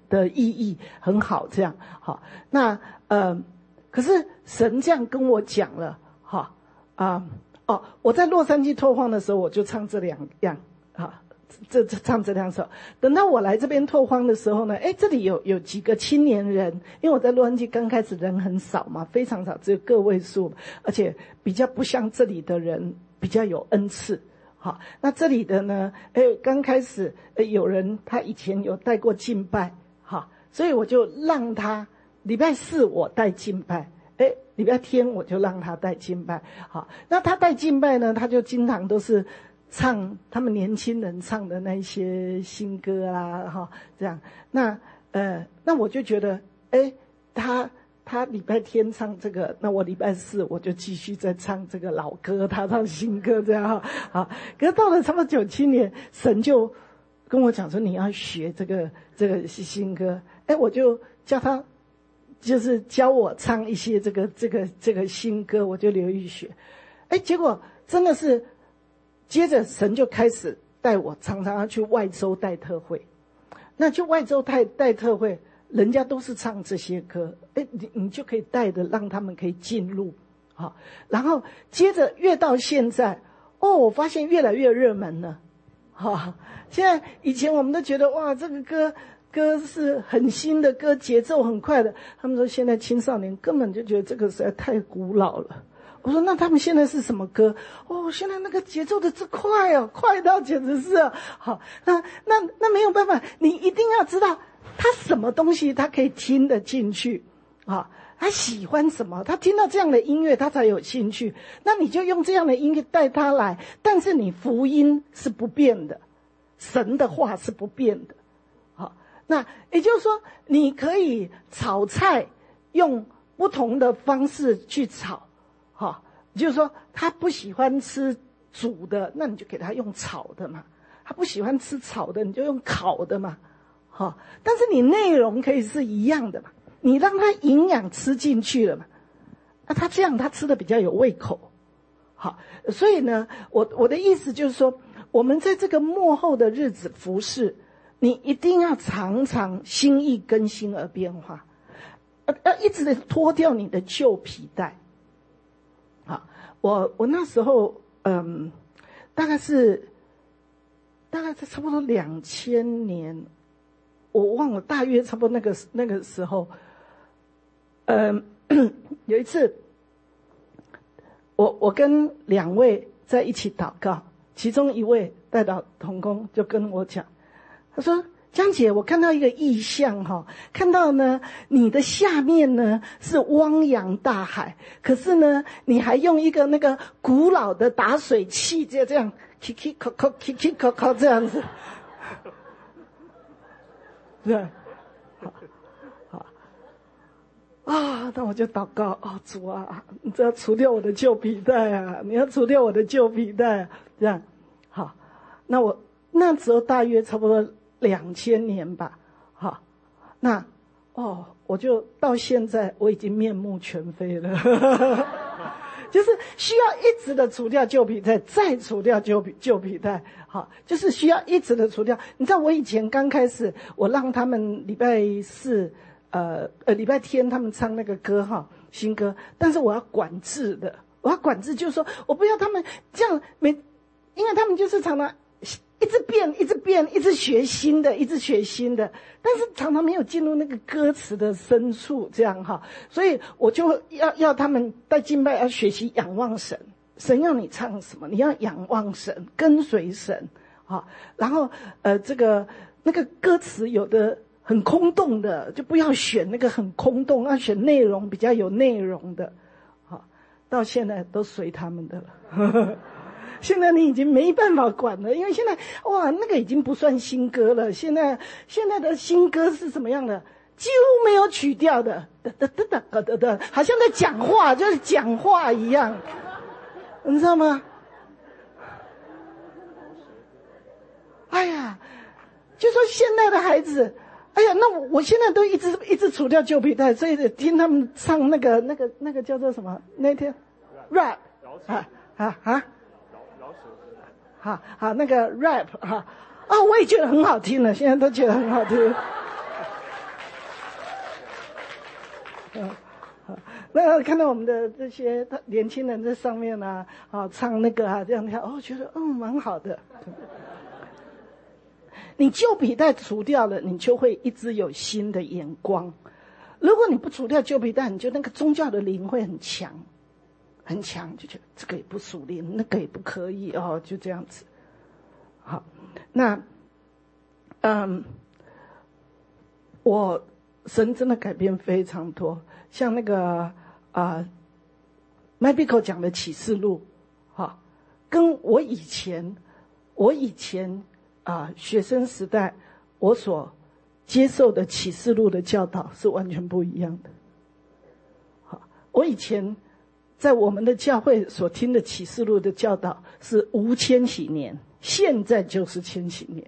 的意义很好，这样好。那呃，可是神这样跟我讲了，哈啊哦，我在洛杉矶拓荒的时候，我就唱这两样啊。这这唱这两首，等到我来这边拓荒的时候呢，哎，这里有有几个青年人，因为我在洛杉矶刚开始人很少嘛，非常少，只有个位数，而且比较不像这里的人比较有恩赐。好，那这里的呢，哎，刚开始哎有人他以前有带过敬拜，好，所以我就让他礼拜四我带敬拜，哎，礼拜天我就让他带敬拜，好，那他带敬拜呢，他就经常都是唱他们年轻人唱的那些新歌啦，哈，这样，那呃，那我就觉得，哎，他他礼拜天唱这个，那我礼拜四我就继续在唱这个老歌，他唱新歌这样哈，好，可是到了差不多九七年，神就跟我讲说你要学这个这个新歌，哎，我就叫他就是教我唱一些这个这个这个新歌，我就留意学，哎，结果真的是。接着神就开始带我常常要去外州带特会，那去外州带带特会，人家都是唱这些歌，哎，你你就可以带着让他们可以进入，好，然后接着越到现在，哦，我发现越来越热门了，好，现在以前我们都觉得哇，这个歌歌是很新的歌，节奏很快的，他们说现在青少年根本就觉得这个实在太古老了。我说那他们现在是什么歌？哦，现在那个节奏的之快哦，快到简直是啊，好，那那那没有办法，你一定要知道他什么东西他可以听得进去啊，他喜欢什么，他听到这样的音乐他才有兴趣，那你就用这样的音乐带他来，但是你福音是不变的，神的话是不变的，好，那也就是说你可以炒菜用不同的方式去炒。好，就是说他不喜欢吃煮的，那你就给他用炒的嘛。他不喜欢吃炒的，你就用烤的嘛。好，但是你内容可以是一样的嘛，你让他营养吃进去了嘛，那他这样他吃的比较有胃口。好，所以呢，我我的意思就是说，我们在这个末后的日子服事，你一定要常常心意更新而变化，要要一直的脱掉你的旧皮带。好，我我那时候嗯，大概是大概是差不多两千年，我忘了，大约差不多那个那个时候，嗯，有一次，我我跟两位在一起祷告，其中一位代祷同工就跟我讲，他说。江姐，我看到一个异象哈，看到呢，你的下面呢是汪洋大海，可是呢，你还用一个那个古老的打水器，就这样 ，kiki 扣扣 kiki 扣扣这样子，对，好，好，啊，那我就祷告，哦，主啊，你这要除掉我的旧皮带啊，你要除掉我的旧皮带啊，这样，好，那我那时候大约差不多。两千年吧，好，那哦，我就到现在我已经面目全非了，就是需要一直的除掉旧皮带，再除掉旧皮旧皮带，好，就是需要一直的除掉。你知道我以前刚开始，我让他们礼拜四，呃呃礼拜天他们唱那个歌哈，新歌，但是我要管制的，我要管制，就是说我不要他们这样没，因为他们就是常常。一直变，一直变，一直学新的，一直学新的，但是常常没有进入那个歌词的深处，这样哈，所以我就要要他们在敬拜要学习仰望神，神要你唱什么，你要仰望神，跟随神，啊，然后呃这个那个歌词有的很空洞的，就不要选那个很空洞，要选内容比较有内容的，好，到现在都随他们的了。现在你已经没办法管了，因为现在哇，那个已经不算新歌了。现在现在的新歌是什么样的？几乎没有曲调的，哒哒哒哒哒哒，好像在讲话，就是讲话一样，你知道吗？哎呀，就说现在的孩子，哎呀，那我我现在都一直一直除掉旧皮带，所以听他们唱那个那个那个叫做什么？那天 rap 啊啊啊！好好，那个 rap 哈啊，我也觉得很好听了，现在都觉得很好听。 那看到我们的这些年轻人在上面啊，啊唱那个啊这样跳，哦，觉得嗯蛮好的。你旧皮带除掉了，你就会一直有新的眼光。如果你不除掉旧皮带，你就那个宗教的灵会很强，很强，就觉得这个也不属灵，那个也不可以哦，就这样子。好，那嗯，我神真的改变非常多，像那个啊，Michael讲的启示录，哈，跟我以前，我以前啊学生时代我所接受的启示录的教导是完全不一样的。好，我以前在我们的教会所听的启示录的教导是无千禧年，现在就是千禧年。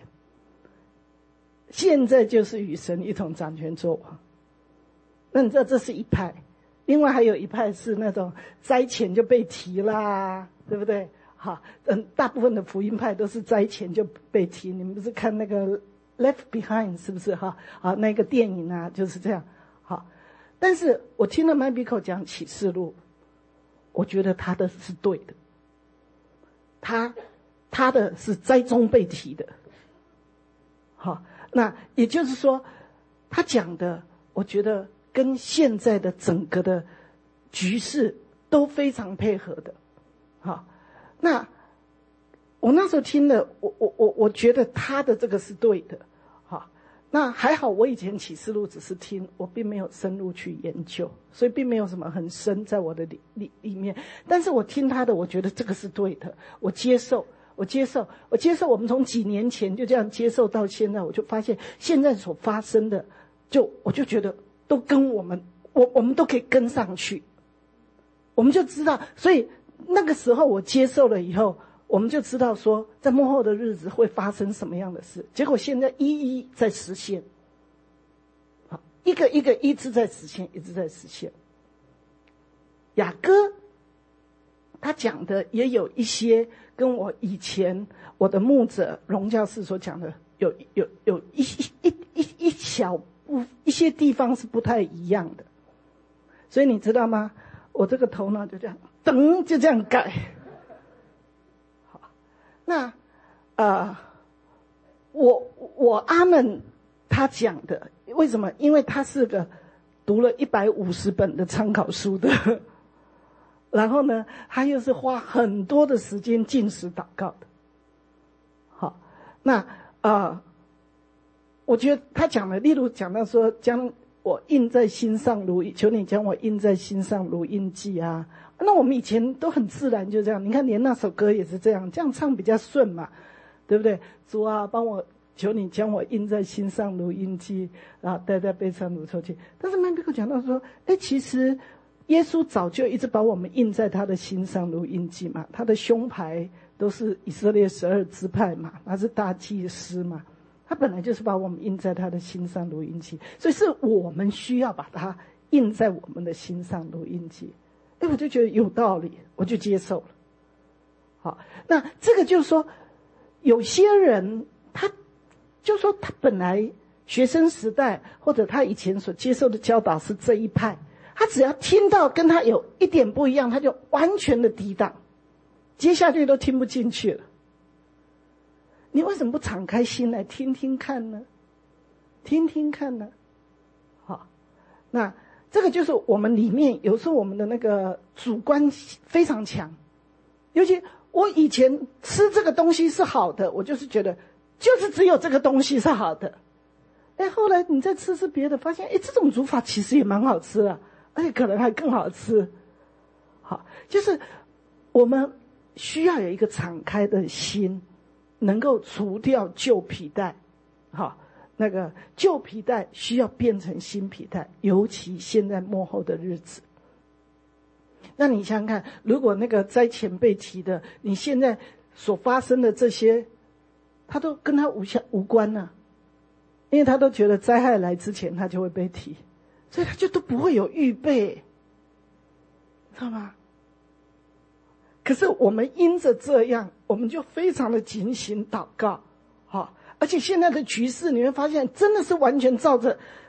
现在就是与神一同掌权作王。那你知道这是一派，另外还有一派是那种灾前就被提啦，对不对？好，嗯，大部分的福音派都是灾前就被提。你们不是看那个 Left Behind 是不是哈？啊，那个电影啊就是这样。好，但是我听了 Michael 讲启示录，我觉得他的是对的，他他的是灾中被提的。好。那也就是说，他讲的，我觉得跟现在的整个的局势都非常配合的。好，那我那时候听了，我我我我觉得他的这个是对的。好，那还好，我以前启示录只是听，我并没有深入去研究，所以并没有什么很深在我的里里里面。但是我听他的，我觉得这个是对的，我接受。我接受，我接受，我们从几年前就这样接受到现在，我就发现现在所发生的，就我就觉得都跟我们，我我们都可以跟上去，我们就知道，所以那个时候我接受了以后，我们就知道说，在末后的日子会发生什么样的事。结果现在一一在实现，好，一个一个一直在实现，一直在实现。雅各他讲的也有一些跟我以前我的牧者荣教士所讲的有有有一一一一小部一些地方是不太一样的，所以你知道吗？我这个头呢就这样，噔就这样改。好，那呃，我我阿们他讲的为什么？因为他是个读了一百五十本的参考书的。然后呢，他又是花很多的时间禁食祷告的。好，那啊、呃，我觉得他讲的，例如讲到说，将我印在心上如，求你将我印在心上如印记啊。那我们以前都很自然就这样，你看连那首歌也是这样，这样唱比较顺嘛，对不对？主啊，帮我，求你将我印在心上如印记啊，待在背上如抽屉。但是麦克讲到说，哎，其实耶稣早就一直把我们印在他的心上如印记嘛，他的胸牌都是以色列十二支派嘛，他是大祭司嘛，他本来就是把我们印在他的心上如印记，所以是我们需要把它印在我们的心上如印记。哎，我就觉得有道理，我就接受了。好，那这个就是说，有些人他就说他本来学生时代或者他以前所接受的教导是这一派，他只要听到跟他有一点不一样，他就完全的抵挡，接下去都听不进去了。你为什么不敞开心来听听看呢？听听看呢？好，那这个就是我们里面有时候我们的那个主观非常强，尤其我以前吃这个东西是好的，我就是觉得就是只有这个东西是好的。哎，后来你再吃吃别的，发现哎，这种煮法其实也蛮好吃啊，而且可能还更好吃。好，就是我们需要有一个敞开的心，能够除掉旧皮带。好，那个旧皮带需要变成新皮带，尤其现在末后的日子。那你想想看，如果那个灾前被提的，你现在所发生的这些，他都跟他无相无关呢、啊，因为他都觉得灾害来之前他就会被提，所以他就都不会有预备，知道吗？可是我们因着这样，我们就非常的警醒祷告，好，而且现在的局势你会发现，真的是完全照着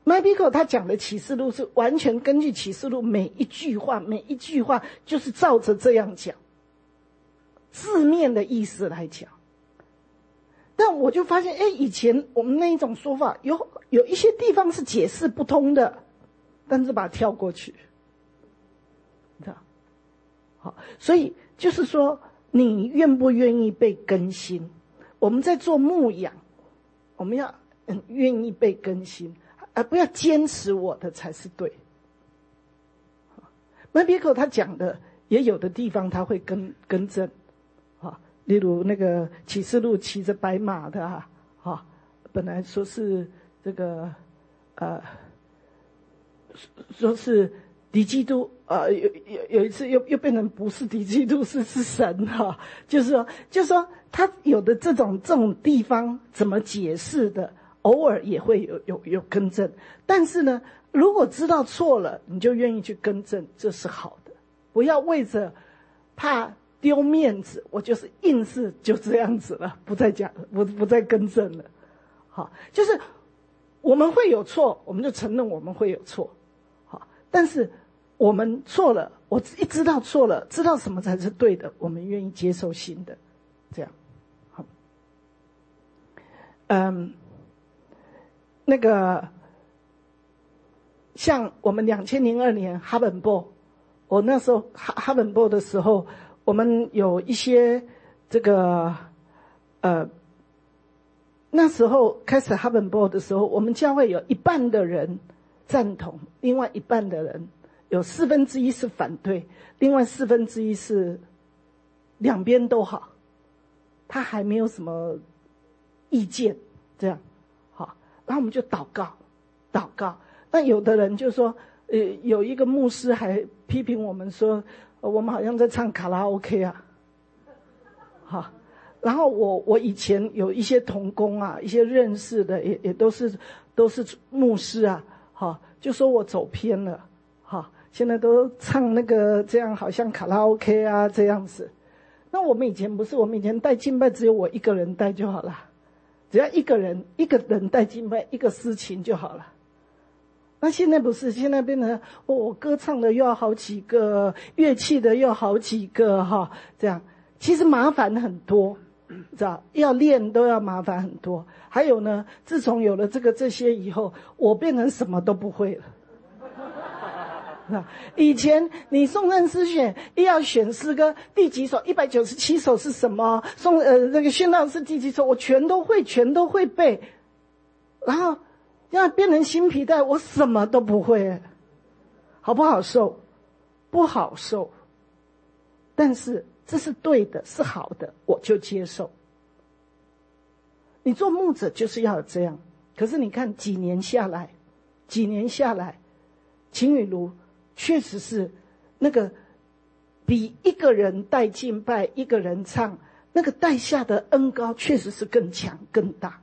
麦比克他讲的启示录是完全根据启示录每一句话，每一句话就是照着这样讲，字面的意思来讲。但我就发现，哎，以前我们那一种说法，有有一些地方是解释不通的，但是把它跳过去，你知道？好，所以就是说，你愿不愿意被更新？我们在做牧养，我们要嗯愿意被更新，而不要坚持我的才是对。麦别克他讲的，也有的地方他会更更正。例如那个启示录骑着白马的啊，啊，本来说是这个，呃，说是敌基督，呃，有有有一次又又变成不是敌基督，是是神哈、啊，就是说，就是说他有的这种这种地方怎么解释的，偶尔也会有有有更正，但是呢，如果知道错了，你就愿意去更正，这是好的，不要为着怕丢面子，我就是硬是就这样子了，不再讲，不不再更正了。好，就是我们会有错，我们就承认我们会有错。好，但是我们错了，我一知道错了，知道什么才是对的，我们愿意接受新的，这样。好，嗯，那个像我们两千零二年哈本波，我那时候哈哈本波的时候。我们有一些这个呃，那时候开始哈本波的时候，我们教会有一半的人赞同，另外一半的人有四分之一是反对，另外四分之一是两边都好，他还没有什么意见，这样好，然后我们就祷告，祷告。那有的人就说，呃，有一个牧师还批评我们说。我们好像在唱卡拉 OK 啊，好，然后我我以前有一些同工啊，一些认识的也也都是都是牧师啊，好，就说我走偏了，好，现在都唱那个这样好像卡拉 OK 啊这样子。那我们以前不是，我们以前带敬拜只有我一个人带就好了，只要一个人一个人带敬拜，一个司琴就好了。那现在不是，现在变成我、哦、歌唱的又要好几个，乐器的又好几个哈，这样其实麻烦很多，知道？要练都要麻烦很多。还有呢，自从有了这个这些以后，我变成什么都不会了。以前你颂赞诗选一要选诗歌第几首，一百九十七首是什么？颂呃那个宣道是第几首，我全都会，全都会背，然后。要变成新皮带，我什么都不会，好不好受？不好受。但是这是对的，是好的，我就接受。你做牧者就是要这样。可是你看几年下来，几年下来，秦雨茹确实是那个比一个人带敬拜，一个人唱，那个带下的恩膏确实是更强更大。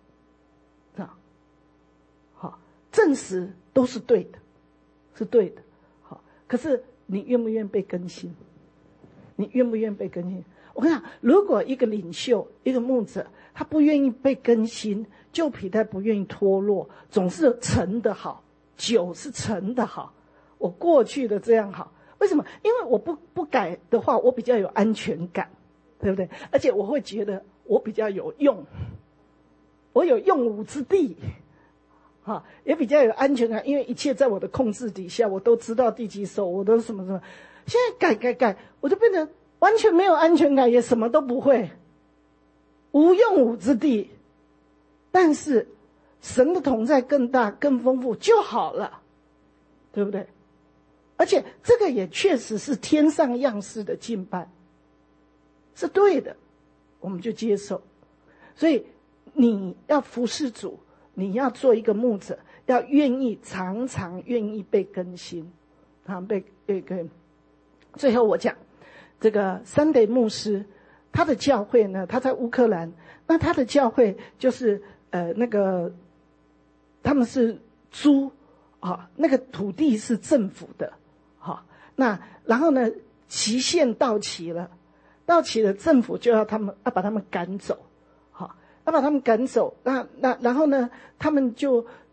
证实都是对的，是对的。好，可是你愿不愿意被更新？你愿不愿意被更新？我跟你讲，如果一个领袖、一个牧者，他不愿意被更新，旧皮带不愿意脱落，总是陈的好，酒是陈的好，我过去的这样好。为什么？因为我不不改的话，我比较有安全感，对不对？而且我会觉得我比较有用，我有用武之地。哈，也比较有安全感，因为一切在我的控制底下，我都知道第几首，我都什么什么。现在改改改，我就变成完全没有安全感，也什么都不会，无用武之地。但是神的同在更大、更丰富就好了，对不对？而且这个也确实是天上样式的敬拜，是对的，我们就接受。所以你要服侍主。你要做一个牧者，要愿意常常愿意被更新，常常被被更。最后我讲这个Sunday牧师，他的教会呢，他在乌克兰，那他的教会就是呃那个他们是租啊，那个土地是政府的，好，那然后呢期限到期了，到期了政府就要他们要把他们赶走。要把他们赶走，那那然后呢？他们就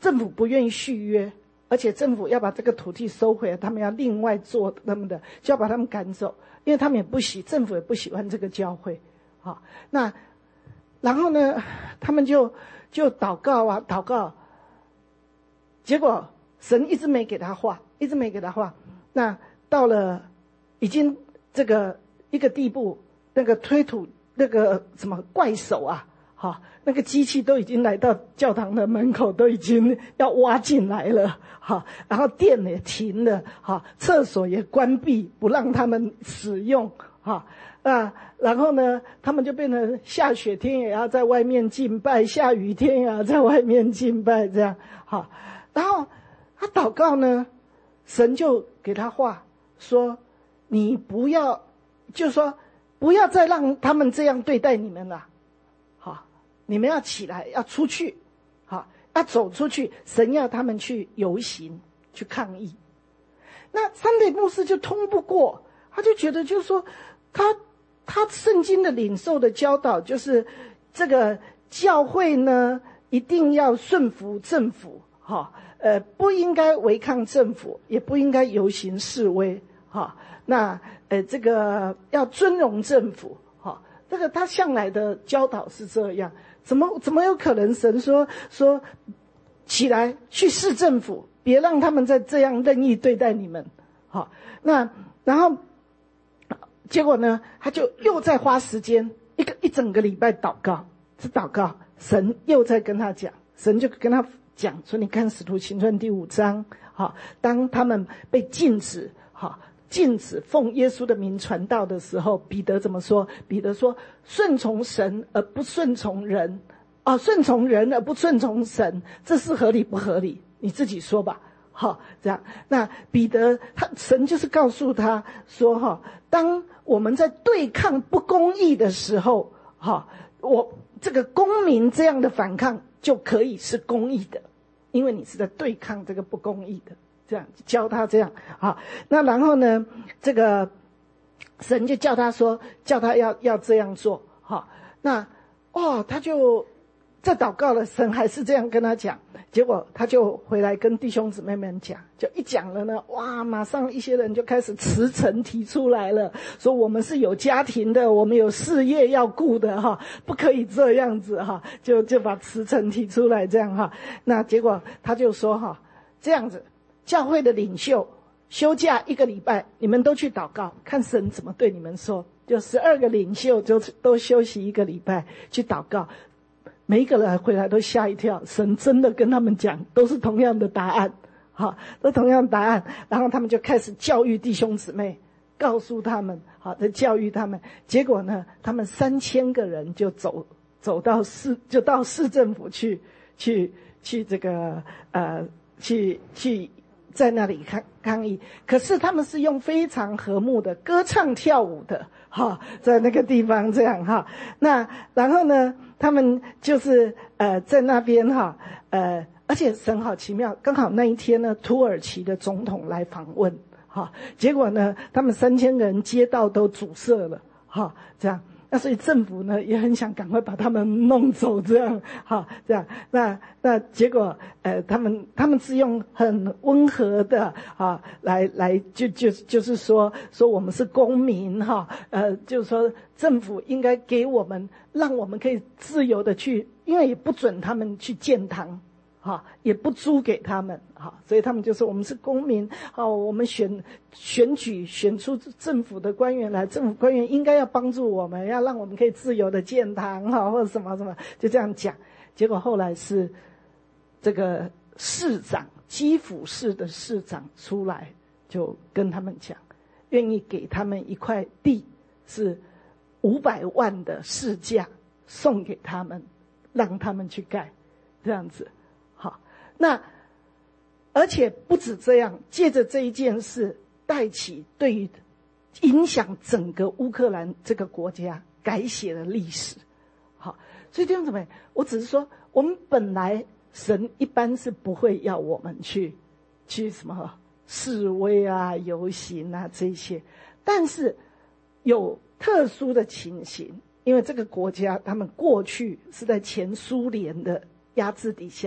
政府不愿意续约，而且政府要把这个土地收回来，他们要另外做他们的，就要把他们赶走，因为他们也不喜，政府也不喜欢这个教会。好，那然后呢，他们就就祷告啊祷告，结果神一直没给他话，一直没给他话。那到了已经这个一个地步，那个推土那个什么怪手啊，好，那个机器都已经来到教堂的门口，都已经要挖进来了，好，然后电也停了，好，厕所也关闭，不让他们使用，好，啊，然后呢，他们就变成下雪天也要在外面敬拜，下雨天也要在外面敬拜，这样，好，然后他祷告呢，神就给他话说，你不要，就说不要再让他们这样对待你们了，好，你们要起来，要出去，好，要走出去，神要他们去游行，去抗议。那三雷牧师就通不过，他就觉得就是说，他他圣经的领受的教导就是这个教会呢一定要顺服政府，哈，呃，不应该违抗政府，也不应该游行示威，哈，那呃这个要尊荣政府，哈，这个他向来的教导是这样，怎么怎么有可能神说说起来去市政府，别让他们再这样任意对待你们，好，那然后结果呢，他就又在花时间一个一整个礼拜祷告，是祷告，神又在跟他讲，神就跟他讲说，你看使徒行传第五章，好，当他们被禁止，好，禁止奉耶稣的名传道的时候，彼得怎么说？彼得说，顺从神而不顺从人，啊，顺从人而不顺从神，这是合理不合理？你自己说吧。好，这样，那彼得他神就是告诉他说，哈，当我们在对抗不公义的时候，哈，我这个公民这样的反抗就可以是公义的，因为你是在对抗这个不公义的，这样教他这样，好，那然后呢，这个神就叫他说，叫他要要这样做，好，那哦，他就在祷告了，神还是这样跟他讲，结果他就回来跟弟兄姊妹们讲，就一讲了呢，哇，马上一些人就开始辞呈提出来了，说我们是有家庭的，我们有事业要顾的哈，不可以这样子哈，就就把辞呈提出来这样哈。那结果他就说哈，这样子，教会的领袖休假一个礼拜，你们都去祷告，看神怎么对你们说。就十二个领袖就都休息一个礼拜去祷告。每一个人回来都吓一跳，神真的跟他们讲，都是同样的答案，好，都同样的答案。然后他们就开始教育弟兄姊妹，告诉他们，好，在教育他们。结果呢，他们三千个人就走走到市，就到市政府去，去去这个呃，去去在那里抗抗议。可是他们是用非常和睦的歌唱跳舞的，哈，在那个地方这样哈。那然后呢？他们就是呃在那边哈，呃，而且神好奇妙，刚好那一天呢，土耳其的总统来访问，哈，结果呢，他们三千人街道都阻塞了，哈，这样，那所以政府呢也很想赶快把他们弄走，这样，哈，这样，那那结果呃，他们他们是用很温和的啊来来就就就是说说我们是公民哈，呃，就是说政府应该给我们。让我们可以自由的去，因为也不准他们去建堂，哈，也不租给他们，哈，所以他们就说我们是公民，好，我们选选举选出政府的官员来，政府官员应该要帮助我们，要让我们可以自由的建堂，哈，或者什么什么，就这样讲。结果后来是这个市长，基辅市的市长出来，就跟他们讲，愿意给他们一块地，是五百万的市价送给他们，让他们去盖，这样子，好，那而且不止这样，借着这一件事带起对于影响整个乌克兰这个国家改写了历史，好，所以弟兄姊妹，我只是说，我们本来神一般是不会要我们去去什么示威啊、游行啊这些，但是有特殊的情形，因为这个国家他们过去是在前苏联的压制底下，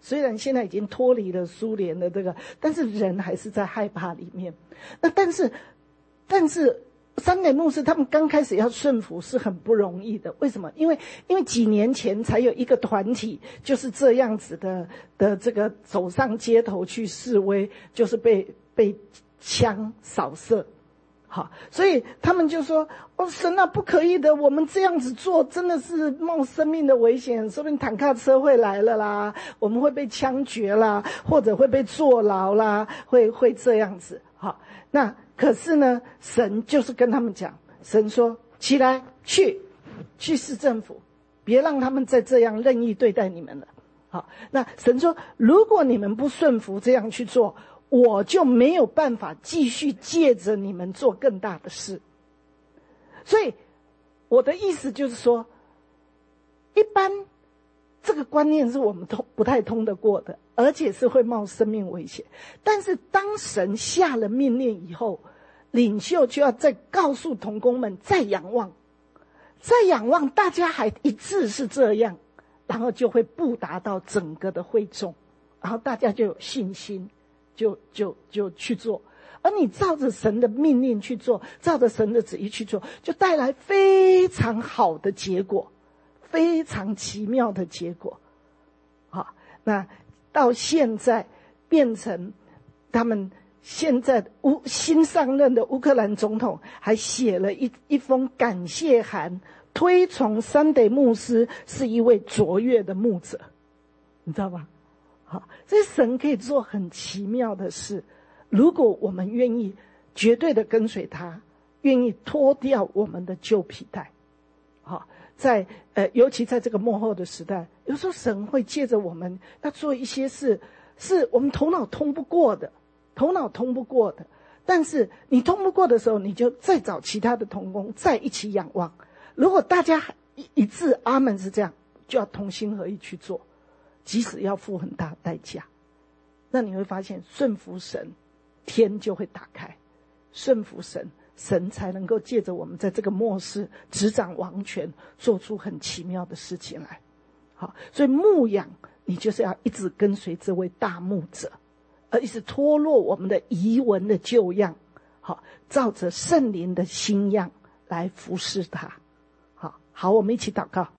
虽然现在已经脱离了苏联的这个，但是人还是在害怕里面。那但是，但是三德牧师他们刚开始要顺服是很不容易的。为什么？因为因为几年前才有一个团体就是这样子的的这个走上街头去示威，就是被被枪扫射。好，所以他们就说：“哦，神啊，不可以的！我们这样子做真的是冒生命的危险，说不定坦克车会来了啦，我们会被枪决啦，或者会被坐牢啦，会会这样子。”好，那可是呢，神就是跟他们讲，神说：“起来，去，去市政府，别让他们再这样任意对待你们了。”好，那神说：“如果你们不顺服这样去做，我就没有办法继续借着你们做更大的事。”所以我的意思就是说，一般这个观念是我们通不太通得过的，而且是会冒生命危险。但是当神下了命令以后，领袖就要再告诉同工们再仰望，再仰望，大家还一致是这样，然后就会布达到整个的会众，然后大家就有信心，就就就去做。而你照着神的命令去做，照着神的旨意去做，就带来非常好的结果，非常奇妙的结果。好，那到现在变成他们现在乌新上任的乌克兰总统还写了一一封感谢函，推崇三德牧师是一位卓越的牧者，你知道吧？好，所以神可以做很奇妙的事，如果我们愿意绝对的跟随他，愿意脱掉我们的旧皮带。好，在呃，尤其在这个末后的时代，有时候神会借着我们要做一些事，是我们头脑通不过的，头脑通不过的。但是你通不过的时候，你就再找其他的同工，再一起仰望。如果大家一一致阿们是这样，就要同心合意去做，即使要付很大的代价。那你会发现顺服神，天就会打开，顺服神，神才能够借着我们在这个末世执掌王权，做出很奇妙的事情来。好，所以牧养你就是要一直跟随这位大牧者，而一直脱落我们的遗文的旧样，好，照着圣灵的新样来服侍他。好好，我们一起祷告。